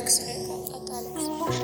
Алекс Река от Алекс.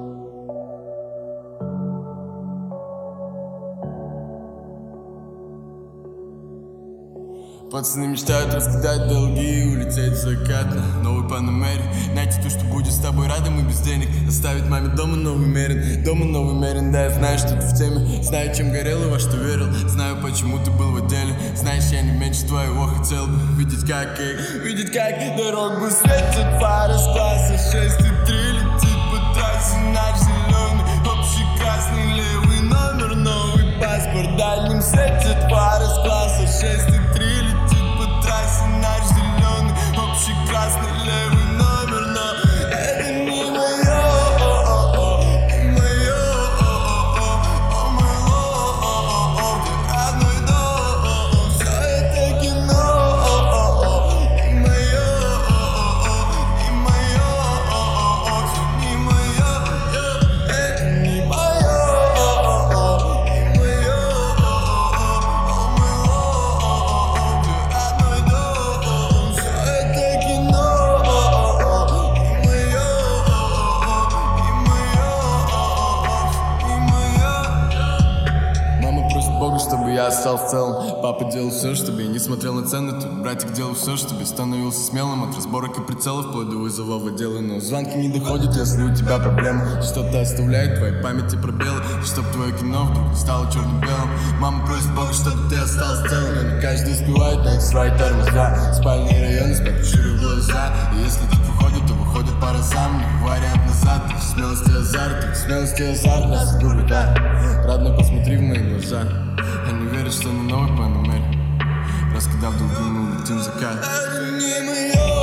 Пацаны мечтают раскидать долги и улететь в закат на новой Панамере. Найти то, что будет с тобой рядом и без денег. Оставить маме дома новый Мерин, да, я знаю, что ты в теме. Знаю, чем горел и во что верил. Знаю, почему ты был в отделе. Знаешь, я не меньше твоего хотел бы видеть, как дорогу светит фары с класса 6,3. Летит по трассе наш зеленый, общий красный левый номер, новый паспорт. Дальним светит фары с класса 6,3. Наш зеленый, общий красный левый номер, но это не мое, не мое, ты родной дом, все это кино, не мое, не мое, не мое, это не мое, не мое, чтобы я остался целым. Папа делал все, чтобы я не смотрел на цены. Тут братик делал все, чтобы я становился смелым. От разборок и прицелов вплоть до вызова в отделы. Но звонки не доходят, если у тебя проблемы. Что-то оставляет в твоей памяти пробелы. Чтоб твое кино вдруг стало черно-белым. Мама просит Бога, чтобы ты остался целым. Но не каждый успевает найти свои тормоза. Спальные районы, спать шире глаза. И если тут выходит, то выходит по разам. Не вариант назад, смелости азарт нас губит, да. Родной, посмотри в мои глаза. Они верят, что на новой Панамере. Раскидав долги, мы улетим в закат. Это не мое.